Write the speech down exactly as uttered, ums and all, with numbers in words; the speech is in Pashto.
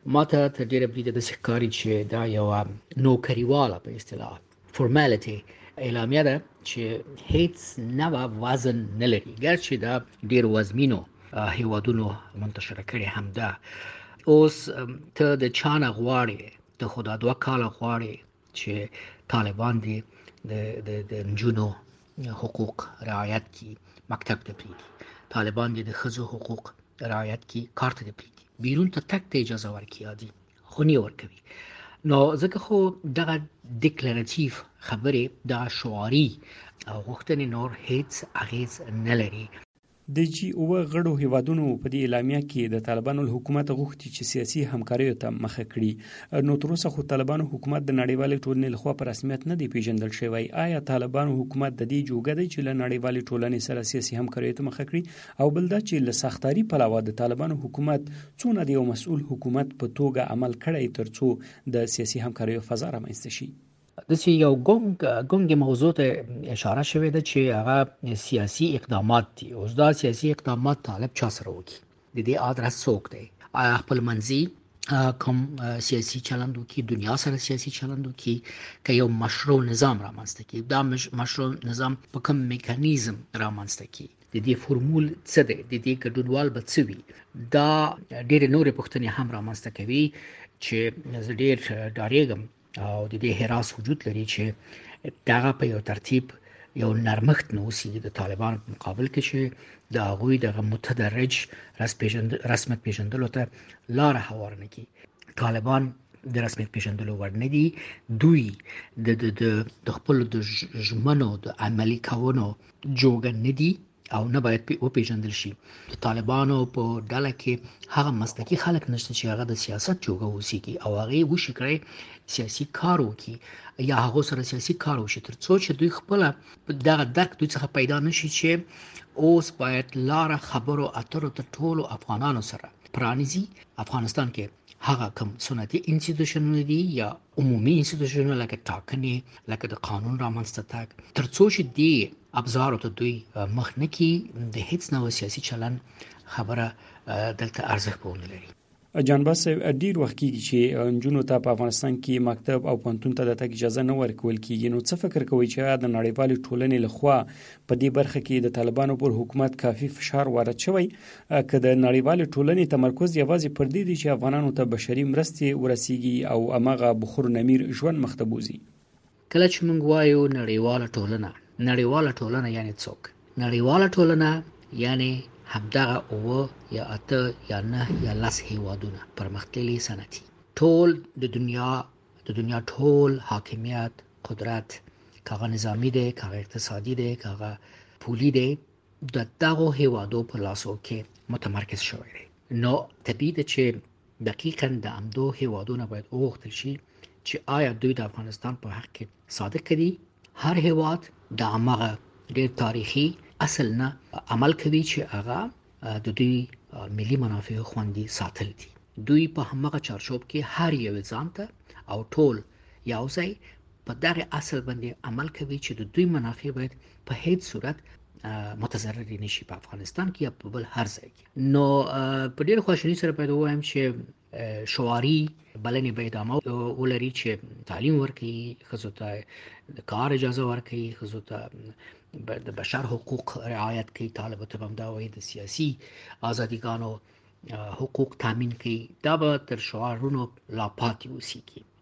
ماته تر ډیره بریده د ښکاری چې دا یو نوکریواله په اصطلاح فورمالټي اعلامیه ده چې هیڅ نوع وزن نه لري، ګرچې دا ډیر وزمینو هیوادونو منتشره کړي هم ده. اوس ته د چانه غواړي د خدا دوه کاله غواړي چې طالبان دي د د د نجونو حقوق رعایت کی، مکتب ته پریږدي، طالبان دي د ښځو حقوق رعایت کی، کار ته پریږدي، بیرون ته تک ته اجازه ورکړي، عادي خو نه ورکوي. نو ځکه خو دغه ډیکلریټیو خبرې د شعاري او غوښتنې نور هیڅ اغیز نه لري. د جی او غړو هیوادونو په دې اعلامیه کې د طالبانو حکومت غوښتي چې سیاسي همکاري ته مخه کړي. نو تر اوسه خو طالبانو حکومت د نړیوالې ټولنې لخوا په رسمیت نه دی پیژندل شوی. آیا طالبانو حکومت د دې جوګه دی چې له نړیوالې ټولنې سره سیاسي همکاري ته مخه کړي؟ او بل دا چې له سختاري پلوه د طالبانو حکومت څونه د یو مسؤل حکومت په توګه عمل کړی ترڅو د سیاسي همکاري فضا رامنځته شي؟ د سی یو ګونګ ګونګ موضوع ته اشاره شوې ده چې هغه سیاسي اقدامات دي. اوس دا سیاسي اقدامات طالب چا سره وکړي؟ د دې ادرس څوک دی؟ آیا خپل منځي کوم سیاسي چلند وکړي، دنیا سره سیاسي چلند وکړي، که یو مشروع نظام رامنځته کړي؟ دا مشروع نظام په کوم میکانیزم رامنځته کړي؟ د دې فرمول څه دی؟ د دې ګډونوال به څه وي؟ دا ډېرې نورې پوښتنې هم رامنځته کوي چې زه ډېر ډارېږم او د دې هراس وجود لري چې دغه په یو ترتیب یو نرمښت نه اوسېږي د طالبانو په مقابل کې چې د هغوی دغه متدرج رسمیت پیژندلو ته لاره هواره نه کړي. طالبان د رسمیت پیژندلو وړ نه دي. دوی د د خپلو د ژمنو د عملي کولو جوګه نه دي او نه باید وپیژندل شي. د طالبانو په ډله کې هغه مسلکي خلک نشته چې هغه د سیاست جوګه اوسېږي او هغې وشي کړی سیاسي کار وکړي یا هغو سره سیاسي کار وشي، تر څو چې دوی خپله دغه درک دوی څخه پیدا نشي چې اوس باید لاره خبرو اترو ته ټولو افغانانو سره پرانیزي. افغانستان کې هغه کوم سنتي انسټیټیوشنونه دي یا عمومي انسټیټیوشنونه لکه ټاکنې، لکه د قانون رامنځته تګ، تر څو چې دې ابزارو ته دوی مخ نه کړي، د هیڅ نوع سیاسي چلند خبره دلته ارزښت به ونه لري. جانباز ډیر وخت کېږي چې نجونو ته په افغانستان کې مکتب او پوهنتون ته د تګ اجازه نه ورکول کېږي. نو څه فکر کوئ چې د نړیوالې ټولنې لخوا په دې برخه کې د طالبانو پر حکومت کافي فشار وارد شوی؟ که د نړیوالې ټولنې تمرکز یوازې پر دې دی چې افغانانو ته بشري مرستې ورسیږي او هماغه بخور نمیر ژوند مخ ته بوځي؟ کله چې موږ وایو نړیواله ټولنه، نړیواله ټولنه یعنی څوک؟ نړیواله ټولنه یعنی همدغه اوه یا اته یا نه یا لس هیوادونه پرمختللي صنعتي، ټول د دنیا د دنیا ټول حاکمیت قدرت، که هغه نظامی دی، که هغه اقتصادي دی، که هغه پولی دی، د دغو هیوادو په لاسو کې متمرکز شوی دی. نو طبیعي ده چې دقیقاً د همدو هیوادونه باید وغوښتل شي چې آیا دوی د افغانستان په حق کې صادق دي. هر هیواد د هماغه ډېر تاریخي اصل نه عمل کوي چې هغه د دوی ملي منافع خوندي ساتل دي. دوی په هماغه چارچوب کې هر یو ځان ته او ټول یو ځای په دغه اصل باندې عمل کوي چې د دوی منافع باید په هیڅ صورت متضرر نشي په افغانستان کې یا په بل هر ځای کې. نو په ډېر خواشیني سره باید ووایم چې شعاري بلنې به ادامه ولري چې تعلیم ورکړي، ښځو ته د کار اجازه ورکړي، ښځو ته د بشر حقوق رعایت کوي، طالب ته هم دا وایي د سیاسي ازادیګانو حقوق تامین کوي. دا به تر شعارونو لا پاتې اوسېږي.